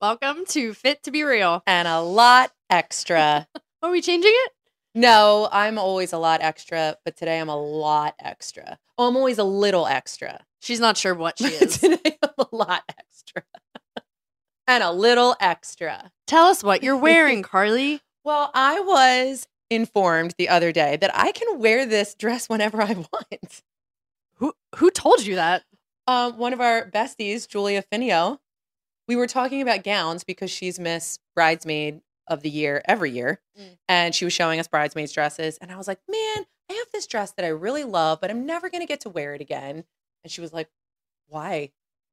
Welcome to Fit to Be Real. And a lot extra. Are we changing it? No, I'm always a lot extra, but today I'm a lot extra. Oh, I'm always a little extra. She's not sure what she is. Today I'm a lot extra. And a little extra. Tell us what you're wearing, Carly. Well, I was informed the other day that I can wear this dress whenever I want. Who told you that? One of our besties, Julia Finio, we were talking about gowns because she's Miss Bridesmaid of the Year every year. And she was showing us bridesmaids dresses. And I was like, man, I have this dress that I really love, but I'm never going to get to wear it again. And she was like, why?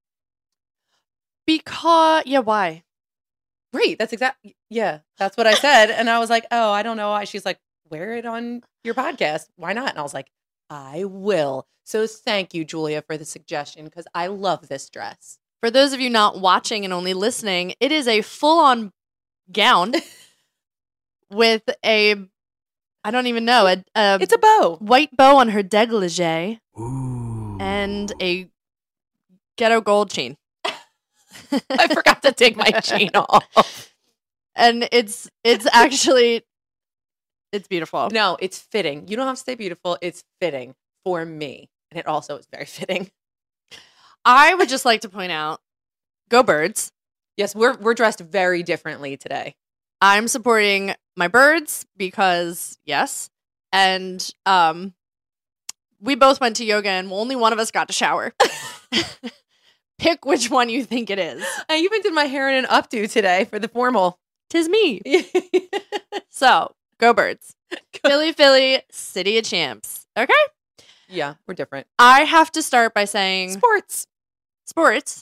Why? Great. That's what I said. And I was like, oh, I don't know why. She's like, wear it on your podcast. Why not? And I was like, I will. So thank you, Julia, for the suggestion because I love this dress. For those of you not watching and only listening, it is a full-on gown with I don't even know, it's a bow. White bow on her dégagé. Ooh. And a ghetto gold chain. I forgot to take my chain off. And it's actually, it's beautiful. No, it's fitting. You don't have to say beautiful. It's fitting for me. And it also is very fitting. I would just like to point out, go Birds. Yes, we're dressed very differently today. I'm supporting my birds because, yes. And we both went to yoga and only one of us got to shower. Pick which one you think it is. I even did my hair in an updo today for the formal. 'Tis me. So, go Birds. Philly, City of Champs. Okay? Yeah, we're different. I have to start by saying... Sports.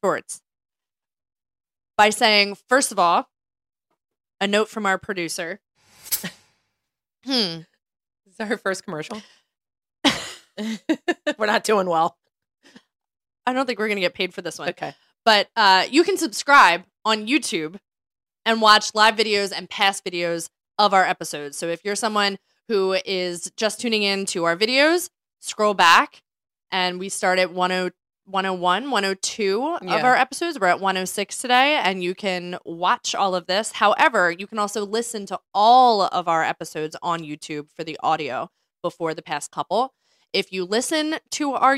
By saying, first of all, a note from our producer. This is our first commercial. We're not doing well. I don't think we're going to get paid for this one. Okay. But you can subscribe on YouTube and watch live videos and past videos of our episodes. So if you're someone who is just tuning in to our videos, scroll back and we start at 101, 102 of our episodes. We're at 106 today and you can watch all of this. However, you can also listen to all of our episodes on YouTube for the audio before the past couple. If you listen to our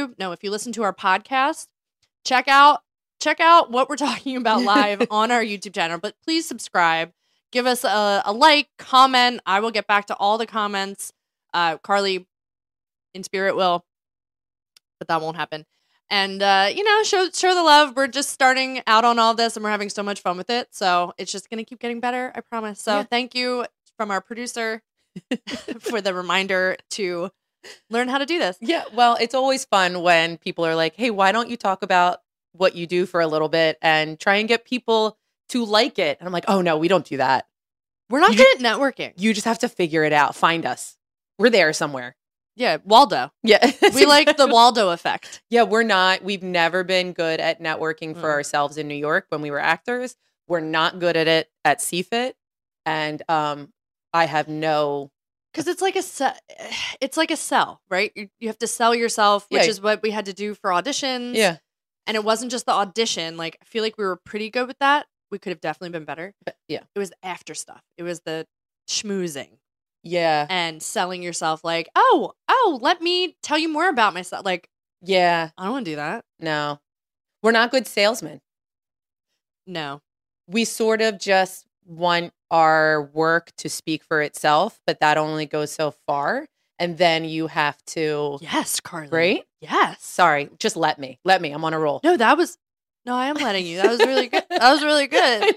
podcast, check out what we're talking about live on our YouTube channel. But please subscribe. Give us a like, comment. I will get back to all the comments. Carly, in spirit, will. But that won't happen. And, show the love. We're just starting out on all this and we're having so much fun with it. So it's just going to keep getting better. I promise. So Thank you from our producer for the reminder to learn how to do this. Yeah. Well, it's always fun when people are like, hey, why don't you talk about what you do for a little bit and try and get people to like it? And I'm like, oh, no, we don't do that. We're not good at networking. You just have to figure it out. Find us. We're there somewhere. Yeah, Waldo. Yeah. We like the Waldo effect. Yeah, we're not. We've never been good at networking for ourselves in New York when we were actors. We're not good at it at CFIT. And I have no... Because it's like a sell, right? You have to sell yourself, which is what we had to do for auditions. Yeah. And it wasn't just the audition. Like, I feel like we were pretty good with that. We could have definitely been better. But, yeah. It was the after stuff. It was the schmoozing. Yeah. And selling yourself like, let me tell you more about myself. Like, yeah. I don't want to do that. No. We're not good salesmen. No. We sort of just want our work to speak for itself, but that only goes so far. And then you have to... Yes, Carly. Right? Yes. Sorry. Just let me. I'm on a roll. No, I am letting you. That was really good. That was really good.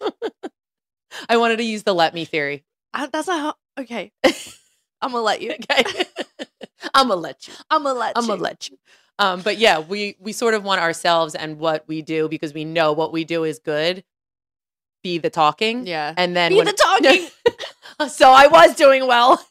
I wanted to use the let me theory. That's not how... Okay. I'm going to let you. Okay. I'm going to let you. I'm going to let you. But yeah, we sort of want ourselves and what we do because we know what we do is good. Be the talking. Yeah. And then the talking. So I was doing well.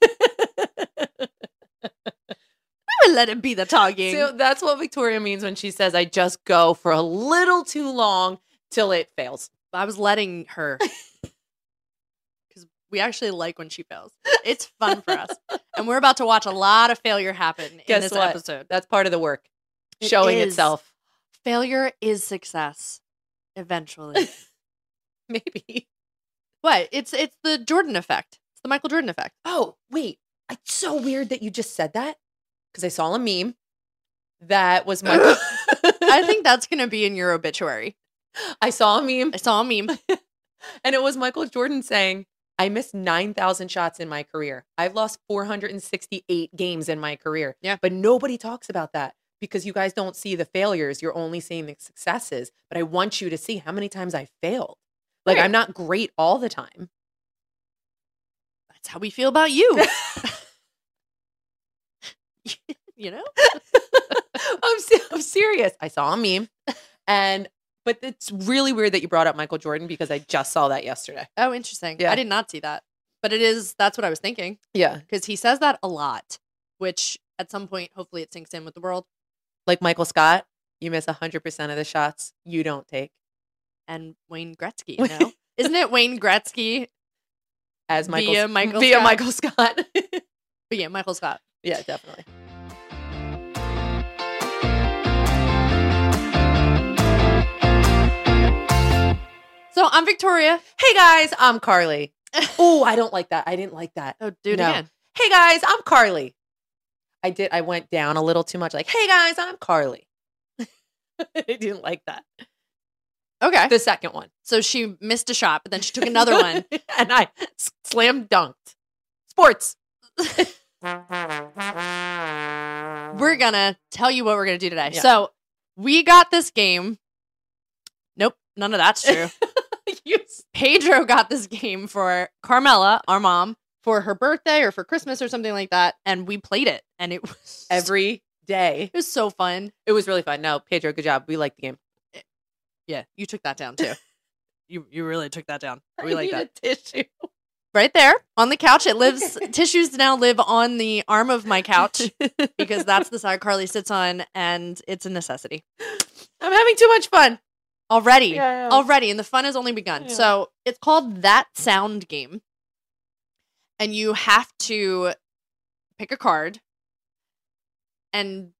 We would let it be the talking. So that's what Victoria means when she says, I just go for a little too long till it fails. I was letting her. Because we actually like when she fails. It's fun for us. And we're about to watch a lot of failure happen in this episode. That's part of the work. Showing itself. Failure is success. Eventually. Maybe. What? It's the Jordan effect. It's the Michael Jordan effect. Oh, wait. It's so weird that you just said that because I saw a meme that was Michael. I think that's going to be in your obituary. I saw a meme I saw a meme. and it was Michael Jordan saying, I missed 9,000 shots in my career. I've lost 468 games in my career. Yeah. But nobody talks about that because you guys don't see the failures. You're only seeing the successes. But I want you to see how many times I failed. Like, Right. I'm not great all the time. That's how we feel about you. You know? I'm serious. I saw a meme. But it's really weird that you brought up Michael Jordan because I just saw that yesterday. Oh, interesting. Yeah. I did not see that. But that's what I was thinking. Yeah. Because he says that a lot, which at some point, hopefully it sinks in with the world. Like Michael Scott, you miss 100% of the shots you don't take. And Wayne Gretzky, you know? Isn't it Wayne Gretzky As Michael, via Michael via Scott? Michael Scott. But yeah, Michael Scott. Yeah, definitely. So I'm Victoria. Hey guys, I'm Carly. Oh, I don't like that. I didn't like that. Oh, do it No. again. Hey guys, I'm Carly. I went down a little too much. Like, hey guys, I'm Carly. I didn't like that. Okay. The second one. So she missed a shot, but then she took another one. And I slam dunked. Sports. We're going to tell you what we're going to do today. Yeah. So we got this game. Nope, none of that's true. Pedro got this game for Carmela, our mom, for her birthday or for Christmas or something like that. And we played it. And it was Every day. it was so fun. It was really fun. No, Pedro, good job. We like the game. Yeah, you took that down too. You really took that down. We I like need that. a tissue. Right there on the couch. It lives. Tissues now live on the arm of my couch because that's the side Carly sits on, and it's a necessity. I'm having too much fun. Already, Yeah. already, and the fun has only begun. Yeah. So it's called That Sound Game, and you have to pick a card and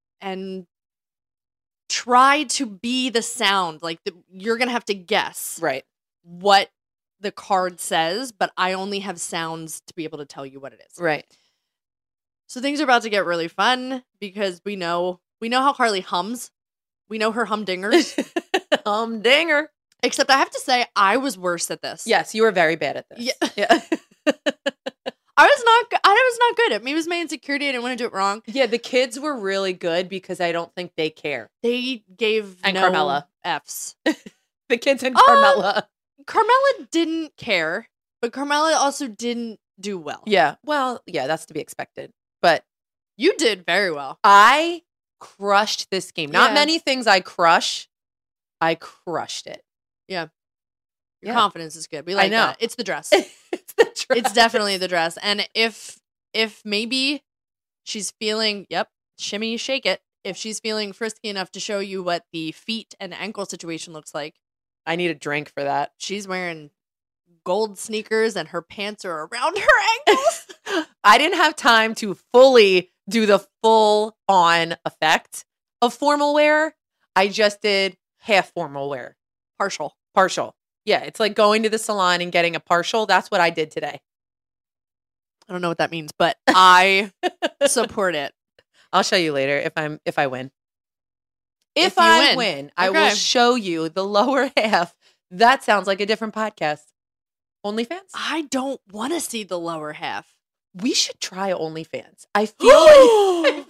try to be the sound. Like you're gonna have to guess Right. what the card says, but I only have sounds to be able to tell you what it is. Right. So things are about to get really fun because we know how Carly hums. We know her humdingers. Humdinger. Except I have to say I was worse at this. Yes, you were very bad at this. Yeah. I was not good. It was my insecurity. I didn't want to do it wrong. Yeah, the kids were really good because I don't think they care. They gave And no Carmela. Fs. The kids and Carmela. Carmela didn't care, but Carmela also didn't do well. Yeah. Well, yeah, that's to be expected. But You did very well. I crushed this game. Not Yeah. many things I crush. I crushed it. Your Yeah. confidence is good. We like know. that. It's the dress. It's the dress. It's definitely the dress. And if maybe she's feeling, shimmy, shake it. If she's feeling frisky enough to show you what the feet and ankle situation looks like, I need a drink for that. she's wearing gold sneakers and her pants are around her ankles. I didn't have time to fully do the full on effect of formal wear. I just did half formal wear. Partial. Yeah, it's like going to the salon and getting a partial. That's what I did today. I don't know what that means, but I support it. I'll show you later if I win. If you I win. win, I will Okay. show you the lower half. That sounds like a different podcast. OnlyFans? I don't want to see the lower half. We should try OnlyFans. I feel like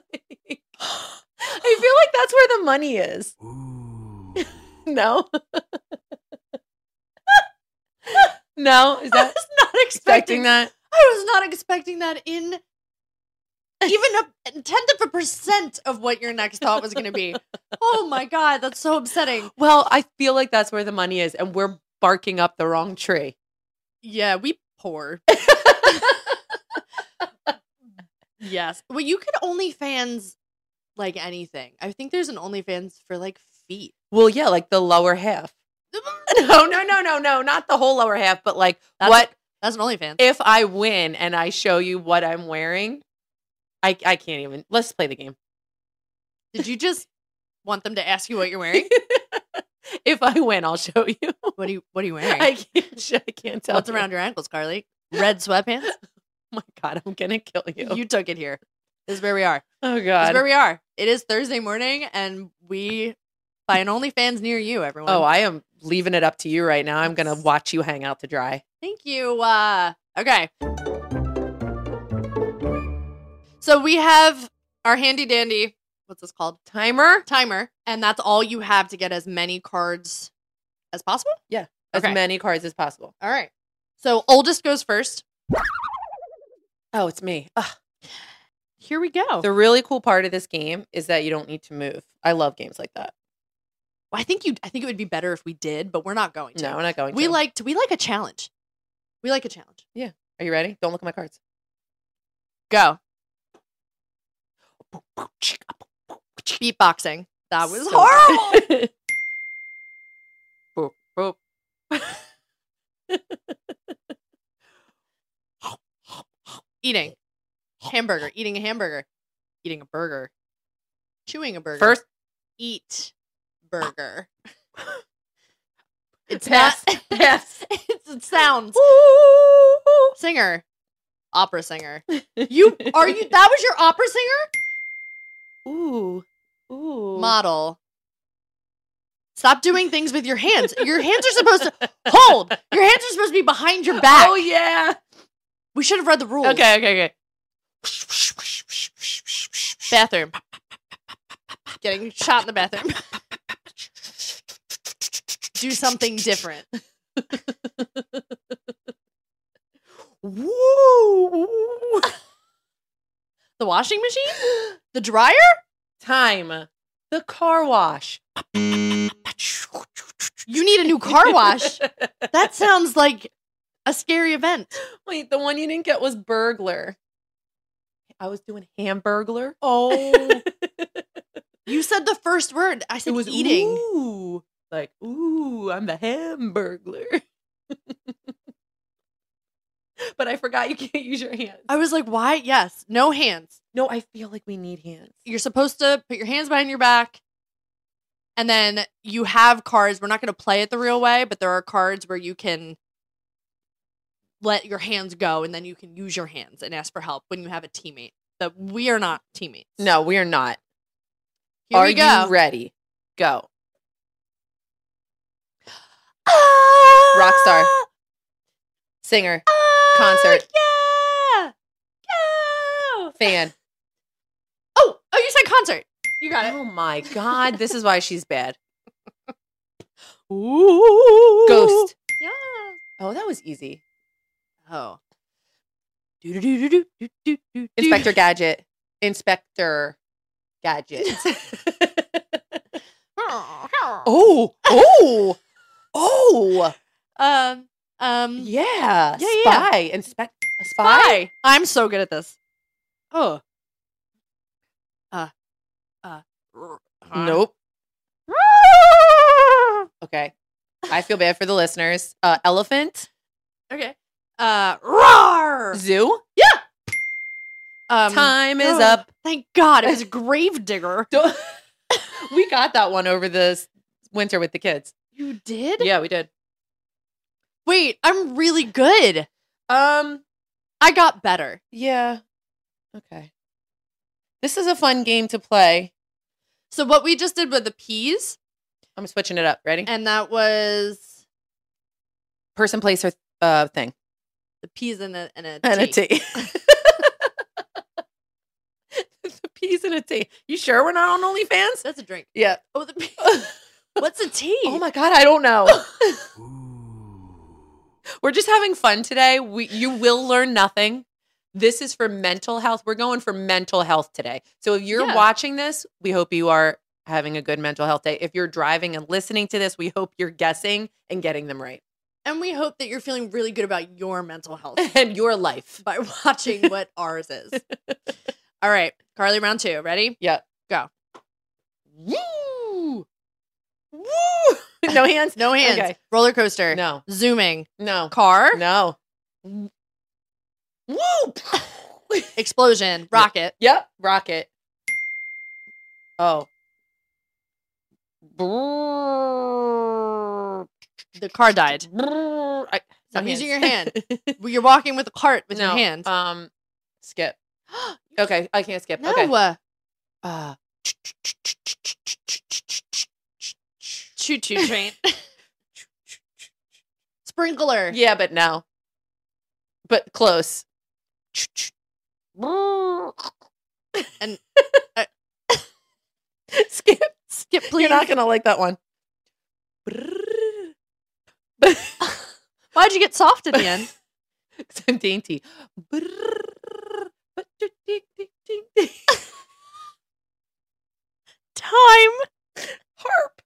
I feel like that's where the money is. No. No, is I that was not expecting that? I was not expecting that in even a tenth of a percent of what your next thought was going to be. Oh my God, that's so upsetting. Well, I feel like that's where the money is, and we're barking up the wrong tree. Yeah, we poor. Yes. Well, you could OnlyFans like anything. I think there's an OnlyFans for like feet. Well, yeah, like the lower half. No, not the whole lower half, but like That's an OnlyFans. if I win and I show you what I'm wearing? I can't even. Let's play the game. Did you just want them to ask you what you're wearing? If I win, I'll show you. What are you wearing? I can't tell. What's you. around your ankles, Carly? Red sweatpants? Oh my God, I'm gonna kill you. You took it here. This is where we are. Oh This is God. where we are. It is Thursday morning, and we buy an OnlyFans near you, everyone. Oh, I am leaving it up to you right now. I'm gonna watch you hang out to dry. Thank you. Okay. So we have our handy dandy, what's this called? Timer? Timer. And that's all you have to get as many cards as possible? As Okay. many cards as possible. All right. So oldest goes first. Oh, it's me. Ugh. Here we go. The really cool part of this game is that you don't need to move. I love games like that. I think it would be better if we did, but we're not going to. No, we're not going We to. like a challenge. We like a challenge. Are you ready? Don't look at my cards. Go. Beatboxing. That was So horrible. Boop, boop. Eating. Hamburger. Eating a hamburger. Eating a burger. Chewing a burger. First, Eat burger. It's pass. not. Pass. It sounds. Ooh. Singer. Opera singer. That was your opera singer? Ooh. Ooh. Model. Stop doing things with your hands. Your hands are supposed to hold. Your hands are supposed to be behind your back. Oh yeah. We should have read the rules. Okay. Bathroom. Getting shot in the bathroom. Do something different. Woo. The washing machine? The dryer? Time. The car wash. You need a new car wash. That sounds like a scary event. Wait, the one you didn't get was burglar. I was doing hamburglar. Oh. You said the first word. I said It was eating. Ooh. Like, ooh, I'm the hamburglar. But I forgot you can't use your hands. I was like, why? Yes. No hands. No, I feel like we need hands. You're supposed to put your hands behind your back. And then you have cards. We're not going to play it the real way, but there are cards where you can let your hands go and then you can use your hands and ask for help when you have a teammate. But we are not teammates. No, we are not. Here Are we go. you ready? Go. Rockstar. Singer. Concert. Yeah. Go. Fan. Oh, you said concert. You got it. Oh my God. This is why she's bad. Ooh. Ghost. Yeah. Oh, that was easy. Oh. Inspector Gadget. Inspector Gadget. Oh. Yeah. Yeah. Spy. A spy? I'm so good at this. Oh. Nope. Okay. I feel bad for the listeners. Elephant. Okay. Roar. Zoo. Time is oh, up. Thank God. It was a grave digger. We got that one over this winter with the kids. You did? Yeah, we did. Wait, I'm really good. I got better. Yeah. Okay. This is a fun game to play. So what we just did with the peas, I'm switching it up. Ready? and that was Person, place, or thing. the peas and a And a tea. T. The P's and a T. You sure we're not on OnlyFans? That's a drink. Yeah. Oh, the what's a tea? Oh my God, I don't know. We're just having fun today. You will learn nothing. This is for mental health. We're going for mental health today. So if you're Yeah. watching this, we hope you are having a good mental health day. If you're driving and listening to this, we hope you're guessing and getting them right. And we hope that you're feeling really good about your mental health And your life. by watching what ours is. All right, Carly, round 2. Ready? Yeah. Go. Woo! Woo! No hands? No hands. Okay. Roller coaster. No. Zooming. No. Car. No. Woo! Explosion. Rocket. Yep. Rocket. Oh. The car died. Stop using your hand. You're walking with a cart with your hand. Skip. Okay, I can't skip. No. Okay. Choo-choo train. Sprinkler. Yeah, but no. But close. And skip, please. You're not gonna like that one. Why'd you get soft at the end? Because I'm dainty. Time. Harp.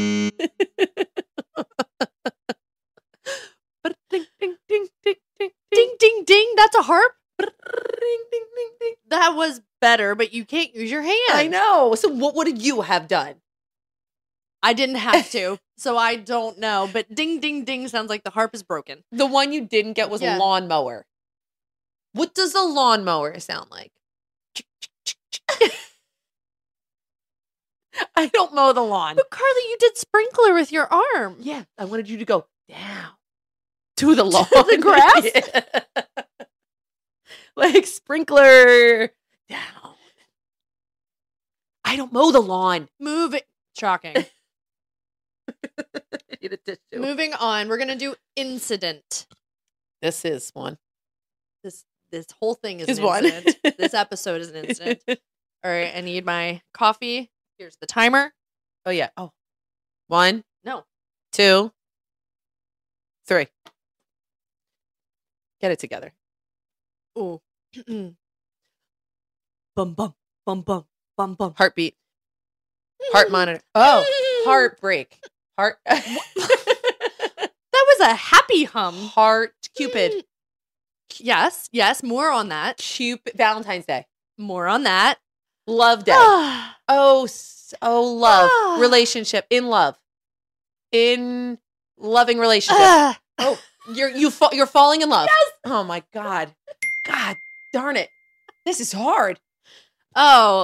Ding, ding, ding, ding, ding, Ding, ding, ding. That's a harp? ding, ding, ding, ding. That was better, but you can't use your hand. I know. So what would you have done? I didn't have to, so I don't know. But ding, ding, ding sounds like the harp is broken. The one you didn't get was lawnmower. What does a lawnmower sound like? I don't mow the lawn. But Carly, you did sprinkler with your arm. Yeah, I wanted you to go down to the lawn. To the grass? Yeah. Like sprinkler down. I don't mow the lawn. Move it. Shocking. Need a tissue. Moving on, we're gonna do incident. This is one. This whole thing is Is an one. incident. This episode is an incident. All right, I need my coffee. Here's the timer. Oh yeah. Oh. 1, No. 2, 3. Get it together. Ooh. Bum bum bum bum bum bum. Heartbeat. Heart monitor. Oh, heartbreak. Heart. That was a happy hum. Heart. Cupid. Yes, yes. More on that. Cupid. Valentine's Day. More on that. Love Day. Oh, love. Relationship. In love. In loving relationship. Oh, you're falling in love. Yes. Oh my God. God darn it. This is hard. Oh,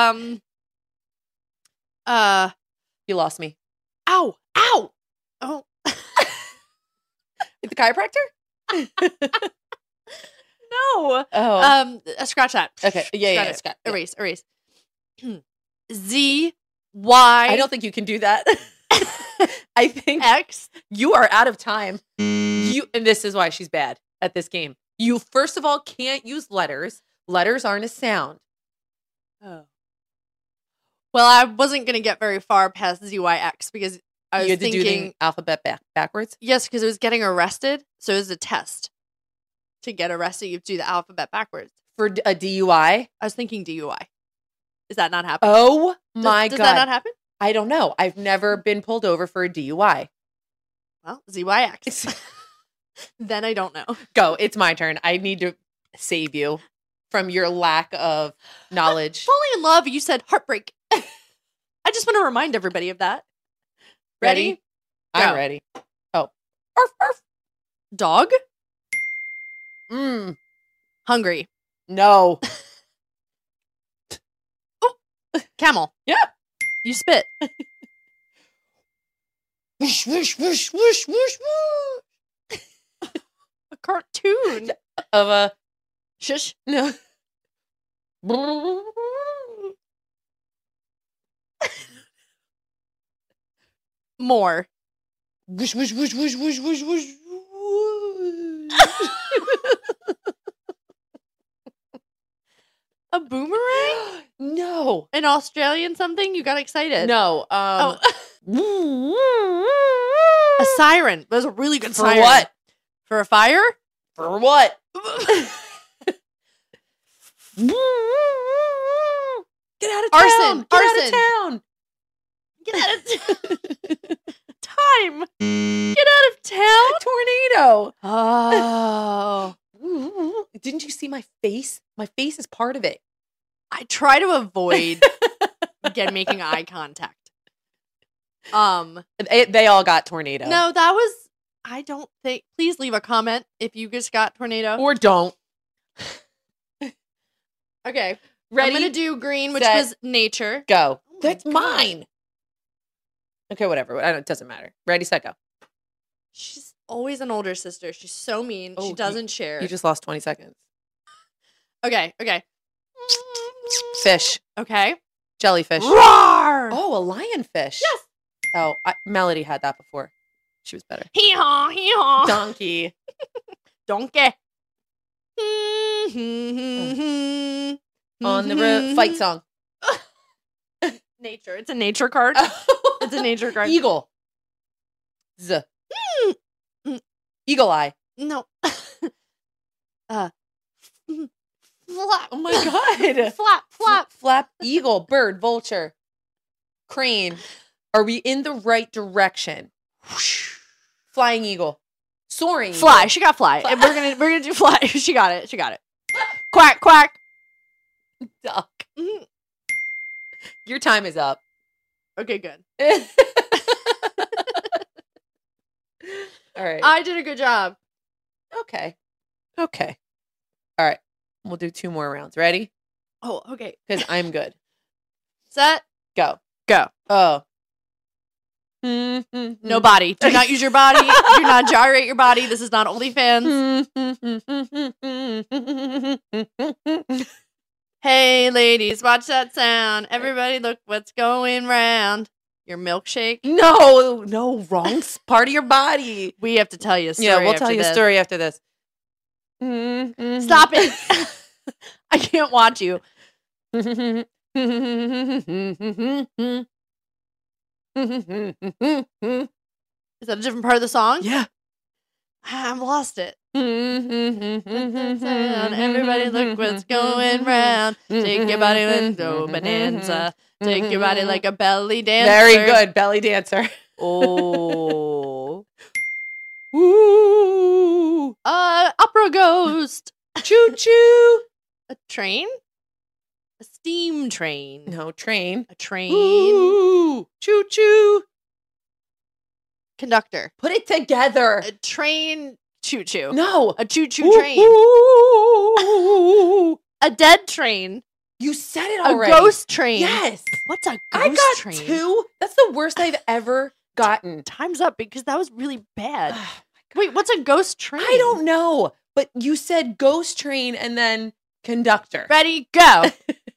You lost me. ow, ow. Oh, The chiropractor? no. Oh. Scratch that. Okay. Yeah. Scratch Yeah. it. Erase. Z Y. I don't think you can do that. I think X. you are out of time. And this is why she's bad at this game. You, first of all, can't use letters. Letters aren't a sound. Oh. Well, I wasn't gonna get very far past ZYX because I was You had to do thinking the alphabet backwards. yes, because it was getting arrested, so it was a test. To get arrested, you have to do the alphabet backwards. For a DUI. I was thinking DUI. Is that not happening? Oh my Does God. that not happen? I don't know. I've never been pulled over for a DUI. Well, ZYX. Then I don't know. Go. It's my turn. I need to save you from your lack of knowledge. Falling in love, you said heartbreak. I just want to remind everybody of that. Ready? I'm Go. ready. Oh. Arf, arf. Dog? Mm. Hungry. No. Camel. Yeah. You spit. Whoosh, whoosh, whoosh, whoosh, whoosh, whoosh. A cartoon. Of a Shush. no. More. Whoosh, whoosh, whoosh, whoosh, whoosh, whoosh, whoosh, whoosh. A boomerang? No. An Australian something? You got excited. No. A siren. That was a really good For siren. what? For a fire? For what? Get out of town. Arson. Get out Arson. of town. Get out of time. Get out of town. Tornado. Oh. Didn't you see my face? My face is part of it. I try to avoid making eye contact. They all got tornado. No, that was. I don't think. Please leave a comment if you just got tornado. Or don't. Okay, Ready? I'm gonna do green, which set, was nature. Go. Oh my That's God. mine. Okay, whatever. It doesn't matter. Ready, set, go. She's always an older sister. She's so mean. Oh, She doesn't share. You just lost 20 seconds. Okay. Fish. Okay. Jellyfish. Roar! Oh, a lionfish. Yes. Oh, Melody had that before. She was better. Hee-haw, hee-haw. Donkey. Donkey. On the road. Fight song. Nature. It's a nature card. It's a nature card. Eagle. Z. Eagle eye. No. Flap. Oh my God. Flap. Flap. Eagle. Bird. Vulture. Crane. Are we in the right direction? Flying eagle. Soaring. Fly. Eagle. She got fly. And we're gonna do fly. She got it. Quack, quack. Duck. Your time is up. Okay, good. All right. I did a good job. Okay. All right. We'll do 2 more rounds. Ready? Oh, okay. Because I'm good. Set. Go. Oh. No body. Do not use your body. Do not gyrate your body. This is not OnlyFans. Hey, ladies, watch that sound. Everybody look what's going round. Your milkshake. No, wrong part of your body. We have to tell you a story. Yeah, we'll tell you this. a story after this. Stop it. I can't watch you. Is that a different part of the song? Yeah. I've lost it. Everybody look what's going round. Take your body and go bonanza. Take your body like a belly dancer. Very good, belly dancer. Oh. Woo. Opera ghost. Choo choo. A train? A steam train. No, train. A train. Ooh. Choo choo. Conductor. Put it together. A train choo choo. No. A choo choo train. Ooh. A dead train. You said it A already. ghost train. Yes. What's a ghost I got train? 2. That's the worst I've ever gotten. Time's up because that was really bad. Wait, what's a ghost train? I don't know. But you said ghost train and then conductor. Ready, go.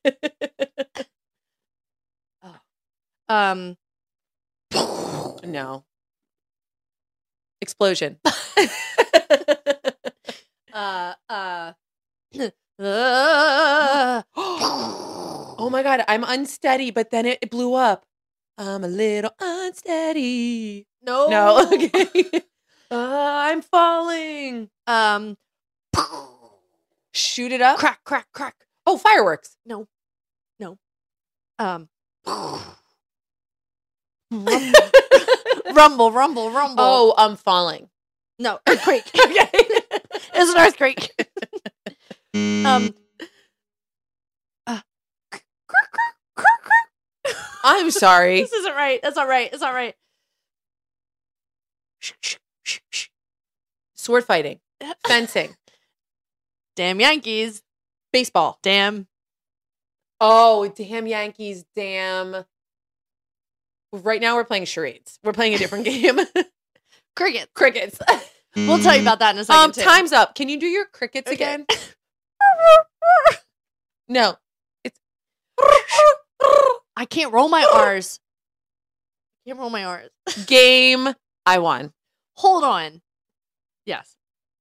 No. Explosion. Oh my God, I'm unsteady, but then it blew up. I'm a little unsteady. No, okay. I'm falling. Shoot it up. Crack, crack, crack. Oh, fireworks. No. Rumble, rumble, rumble. Oh, I'm falling. No, earthquake. Okay. It's an earthquake. I'm sorry. This isn't right. That's not right. It's not right. Sword fighting. Fencing. Damn Yankees. Baseball. Damn. Oh, damn Yankees. Damn. Right now we're playing charades. We're playing a different game. Crickets. Crickets. We'll tell you about that in a second. Too. Time's up. Can you do your crickets again? No. It's I can't roll my R's. Can't roll my R's. game. I won. Hold on. Yes.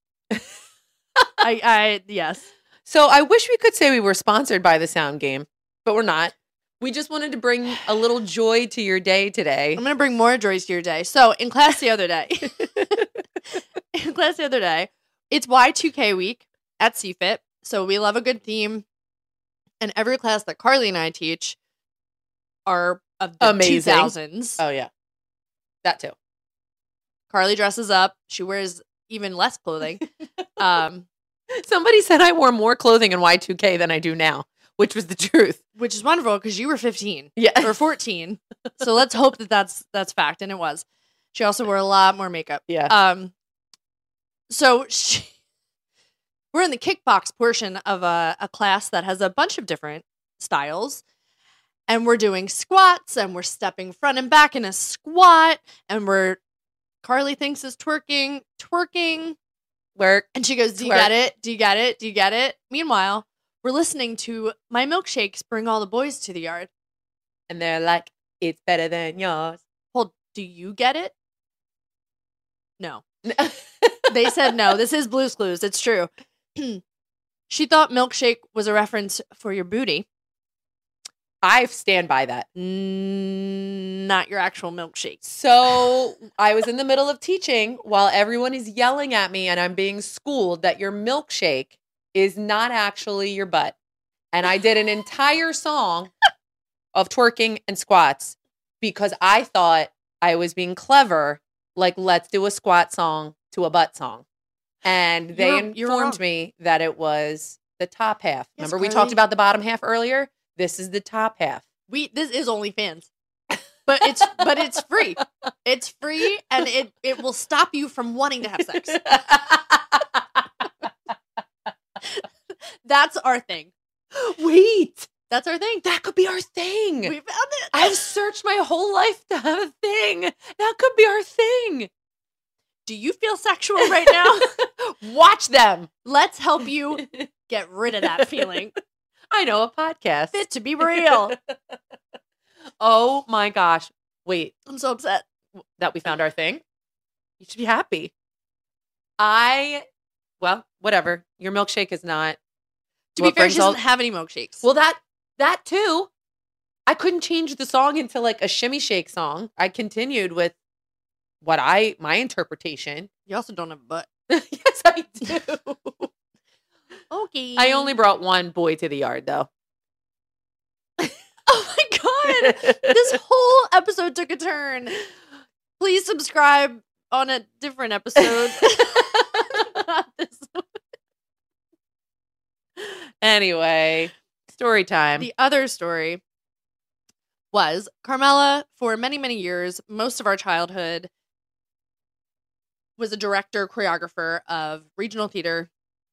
Yes. So I wish we could say we were sponsored by the Sound Game, but we're not. We just wanted to bring a little joy to your day today. I'm going to bring more joys to your day. So in class the other day, it's Y2K week at CFIT. So we love a good theme. And every class that Carly and I teach are of the amazing 2000s. Oh, yeah. That too. Carly dresses up. She wears even less clothing. Somebody said I wore more clothing in Y2K than I do now, which was the truth. Which is wonderful because you were 15 Yeah. or 14. So let's hope that that's fact. And it was. She also wore a lot more makeup. Yeah. So we're in the kickbox portion of a class that has a bunch of different styles. And we're doing squats and we're stepping front and back in a squat. And Carly thinks is twerking. Work. And she goes, do you get it? Do you get it? Do you get it? Meanwhile, we're listening to My Milkshakes Bring All the Boys to the Yard. And they're like, it's better than yours. Hold, do you get it? No. They said no. This is Blue's Clues. It's true. She thought milkshake was a reference for your booty. I stand by that. Not your actual milkshake. So I was in the middle of teaching while everyone is yelling at me and I'm being schooled that your milkshake is not actually your butt. And I did an entire song of twerking and squats because I thought I was being clever. Like, let's do a squat song to a butt song. And they informed me that it was the top half. Yes, Remember, we Carly. talked about the bottom half earlier? This is the top half. This is OnlyFans. But it's free. It's free and it will stop you from wanting to have sex. That's our thing. Wait. That's our thing. That could be our thing. We found it. I've searched my whole life to have a thing. That could be our thing. Do you feel sexual right now? Watch them. Let's help you get rid of that feeling. I know a podcast. Fit to be real. Oh my gosh. Wait, I'm so upset. that we found our thing? You should be happy. Well, whatever. Your milkshake is not. To be fair, she doesn't have any milkshakes. Well, that too. I couldn't change the song into like a shimmy shake song. I continued with my interpretation. You also don't have a butt. Yes, I do. Okay. I only brought one boy to the yard though. Oh my god. This whole episode took a turn. Please subscribe on a different episode. Not this one. Anyway, story time. The other story was Carmela, for many, many years, most of our childhood, was a director, choreographer of regional theater.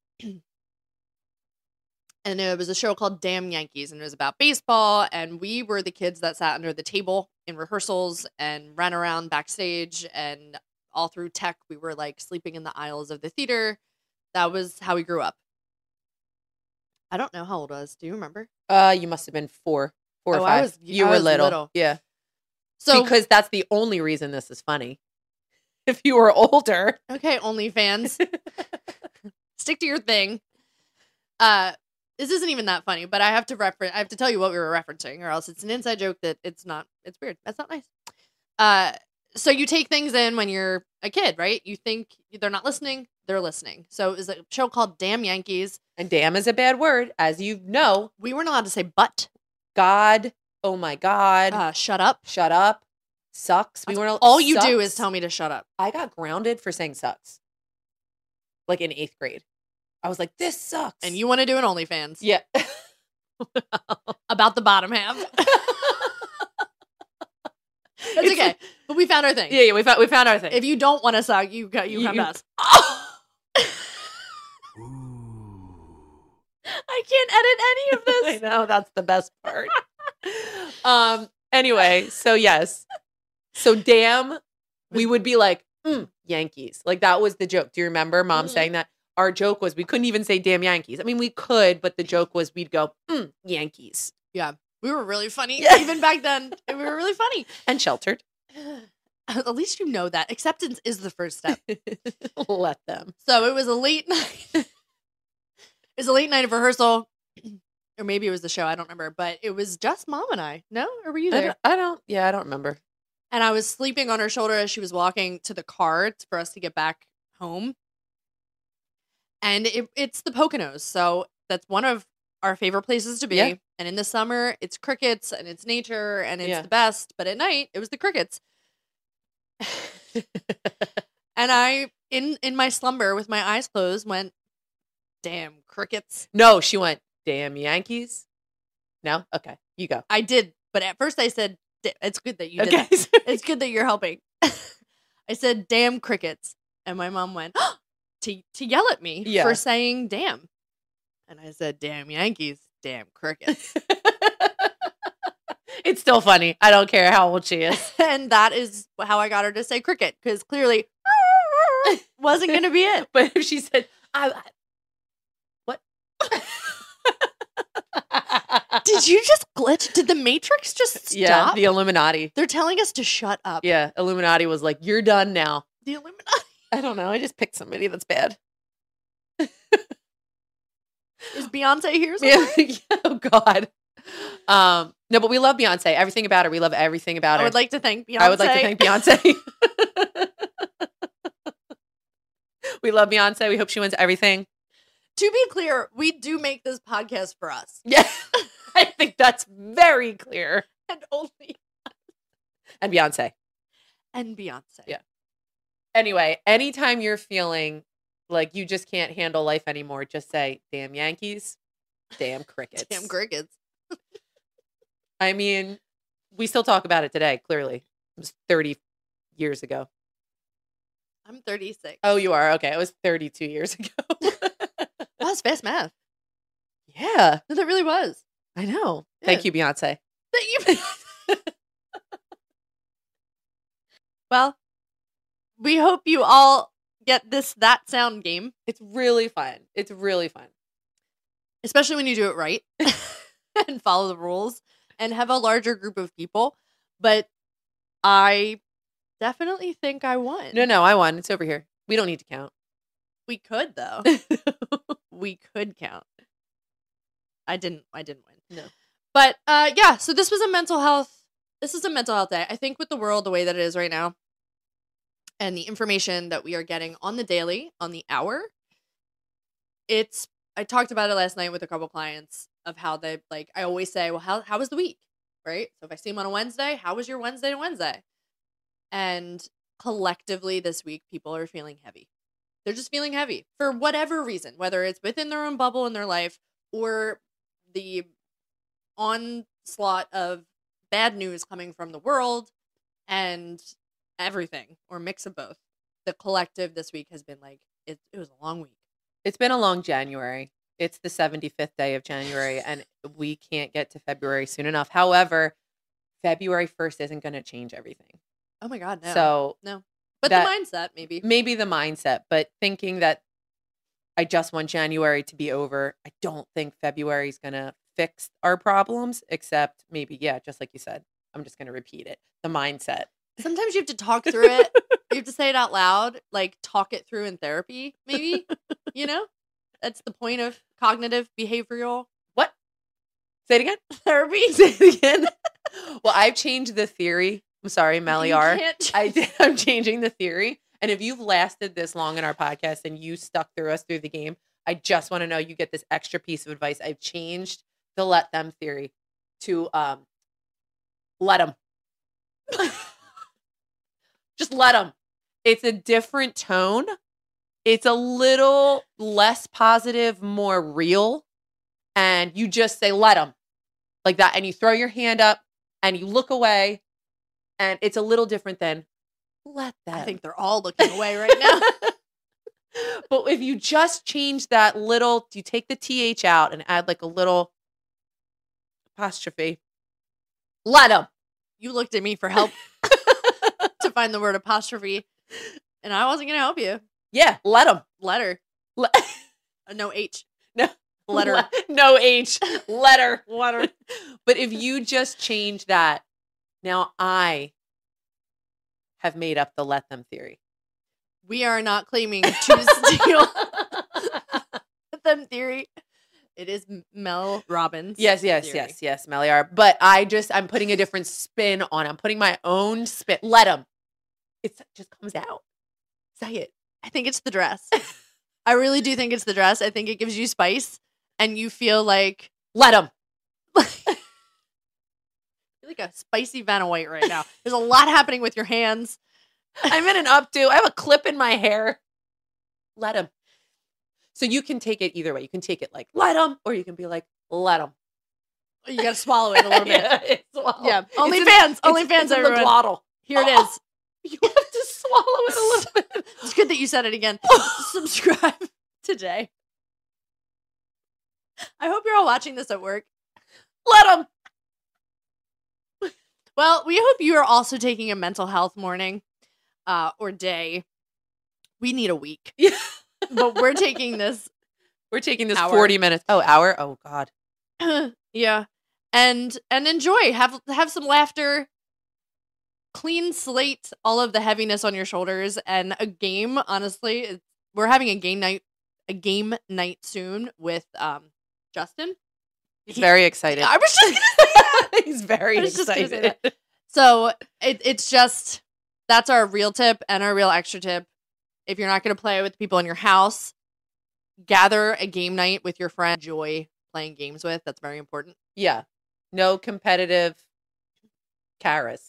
And it was a show called Damn Yankees, and it was about baseball. And we were the kids that sat under the table in rehearsals and ran around backstage. And all through tech, we were like sleeping in the aisles of the theater. That was how we grew up. I don't know how old I was. Do you remember? You must have been 4 or 5. You were little. Yeah. So because that's the only reason this is funny. If you were older. Okay, OnlyFans. Stick to your thing. This isn't even that funny, but I have to tell you what we were referencing, or else it's an inside joke that it's weird. That's not nice. So you take things in when you're a kid, right? You think they're not listening, they're listening. So it was a show called Damn Yankees. And damn is a bad word, as you know. We weren't allowed to say but. God. Oh my God. Shut up. Shut up. Sucks. We weren't. All you do is tell me to shut up. I got grounded for saying sucks. Like in 8th grade. I was like, this sucks. And you want to do an OnlyFans. Yeah. About the bottom half. That's okay. But we found our thing. Yeah, we found our thing. If you don't want to suck, you come to us. I can't edit any of this. I know, that's the best part. Anyway, so yes. So damn, we would be like, Yankees. Like that was the joke. Do you remember Mom saying that? Our joke was we couldn't even say damn Yankees. I mean, we could, but the joke was we'd go, Yankees. Yeah. We were really funny. Yeah. Even back then, we were really funny. And sheltered. At least you know that. Acceptance is the first step. Let them. So it was a late night. It was a late night of rehearsal. Or maybe it was the show. I don't remember. But it was just Mom and I. No? Or were you there? I don't remember. And I was sleeping on her shoulder as she was walking to the car for us to get back home. And it's the Poconos. So that's one of our favorite places to be. Yeah. And in the summer, it's crickets and it's nature and it's the best. But at night, it was the crickets. And I, in my slumber with my eyes closed, went, damn crickets. No, she went, damn Yankees. No? Okay, you go. I did. But at first I said, it's good that you did that. It's good that you're helping. I said, damn crickets. And my mom went, to yell at me for saying damn. And I said, damn Yankees, damn crickets. It's still funny. I don't care how old she is. And that is how I got her to say cricket, because clearly wasn't going to be it. But if she said, what? Did you just glitch? Did the Matrix just stop? Yeah, the Illuminati. They're telling us to shut up. Yeah, Illuminati was like, you're done now. The Illuminati. I don't know. I just picked somebody that's bad. Is Beyonce here somewhere? Yeah. Oh, God. No, but we love Beyonce. Everything about her. We love everything about her. I would like to thank Beyonce. I would like to thank Beyonce. We love Beyonce. We hope she wins everything. To be clear, we do make this podcast for us. Yeah. I think that's very clear. And only. And Beyonce. And Beyonce. Yeah. Anyway, anytime you're feeling like you just can't handle life anymore, just say, damn Yankees, damn crickets. Damn crickets. I mean, we still talk about it today, clearly. It was 30 years ago. I'm 36. Oh, you are? Okay. It was 32 years ago. That was fast math. Yeah. No, that really was. I know. Yeah. Thank you, Beyonce. Thank you. Well, we hope you all get that sound game. It's really fun. It's really fun. Especially when you do it right and follow the rules and have a larger group of people. But I definitely think I won. No, I won. It's over here. We don't need to count. We could, though. We could count. I didn't win. No. But yeah, so this was a mental health. This is a mental health day. I think with the world the way that it is right now and the information that we are getting on the daily, on the hour, I talked about it last night with a couple clients of how they, like, I always say, well, how was the week? Right? So if I see them on a Wednesday, how was your Wednesday to Wednesday? And collectively this week, people are feeling heavy. They're just feeling heavy for whatever reason, whether it's within their own bubble in their life or the onslaught of bad news coming from the world and everything, or mix of both. The collective this week has been like, it was a long week. It's been a long January. It's the 75th day of January, and we can't get to February soon enough. However, February 1st isn't going to change everything. Oh my God, no. So no. But that- the mindset, maybe. Maybe the mindset, but thinking that I just want January to be over, I don't think February is going to fix our problems, except maybe, yeah, just like you said. I'm just going to repeat it. The mindset. Sometimes you have to talk through it. You have to say it out loud, like talk it through in therapy, maybe. You know? That's the point of cognitive behavioral What? Say it again? therapy. Say it again? Well, I've changed the theory. I'm sorry, Melly You R. can't I'm changing the theory. And if you've lasted this long in our podcast and you stuck through us through the game, I just want to know you get this extra piece of advice. I've changed the let them theory to let them. Just let them. It's a different tone. It's a little less positive, more real. And you just say, let them. Like that. And you throw your hand up and you look away. And it's a little different than let them. I think they're all looking away right now. But if you just change that little, you take the TH out and add like a little apostrophe. Let them. You looked at me for help to find the word apostrophe, and I wasn't going to help you. Yeah, let them. Letter. No H. No. Letter. No H. Letter. Letter. But if you just change that, now I have made up the let them theory. We are not claiming to steal them theory. It is Mel Robbins. Yes, theory. Meliar. But I'm putting a different spin on it. I'm putting my own spin. Let them. It just comes out. Say it. I think it's the dress. I really do think it's the dress. I think it gives you spice and you feel like, let them. you're like a spicy Vanna White right now. There's a lot happening with your hands. I'm in an updo. I have a clip in my hair. Let them. So you can take it either way. You can take it like, let them, or you can be like, let them. You got to swallow it a little bit. Yeah. OnlyFans. OnlyFans, it's in everyone. the glottal. Here it is. You have to swallow it a little bit. It's good that you said it again. Subscribe today. I hope you're all watching this at work. Let them. Well, we hope you are also taking a mental health morning or day. We need a week. Yeah. But we're taking this. We're taking this Hour. 40 minutes. Oh, hour? Oh, God. Yeah. And enjoy. Have some laughter. Clean slate all of the heaviness on your shoulders, and a game. Honestly, we're having a game night soon with Justin. He's very excited. I was just gonna say that. He's very excited. So it's just, that's our real tip and our real extra tip. If you're not going to play with people in your house, gather a game night with your friend. Enjoy playing games with. That's very important. Yeah. No competitive caras.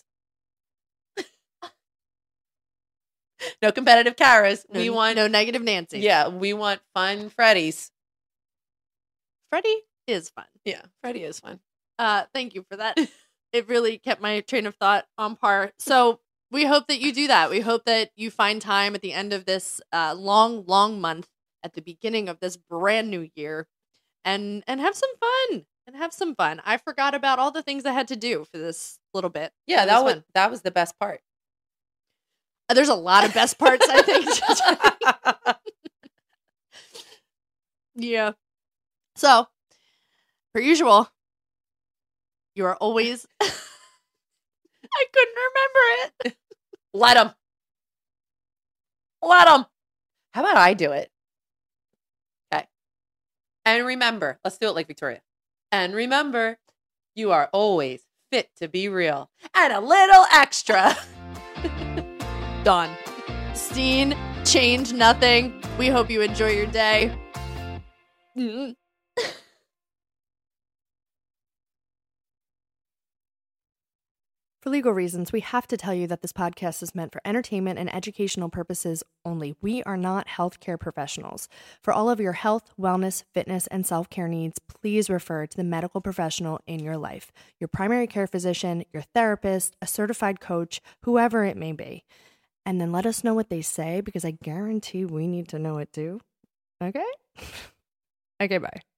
No competitive caras. We want no negative Nancy. Yeah, we want fun Freddies. Freddie is fun. Yeah, Freddie is fun. Thank you for that. It really kept my train of thought on par. So we hope that you do that. We hope that you find time at the end of this long month, at the beginning of this brand new year, and have some fun. I forgot about all the things I had to do for this little bit. Yeah, that was the best part. There's a lot of best parts, I think. Yeah. So, per usual, you are always... I couldn't remember it. Let him. How about I do it? Okay. And remember, let's do it like Victoria. And remember, you are always fit to be real. And a little extra. Done. Steen, change nothing. We hope you enjoy your day. For legal reasons, we have to tell you that this podcast is meant for entertainment and educational purposes only. We are not healthcare professionals. For all of your health, wellness, fitness, and self-care needs, please refer to the medical professional in your life. Your primary care physician, your therapist, a certified coach, whoever it may be. And then let us know what they say, because I guarantee we need to know it too. Okay? Okay, bye.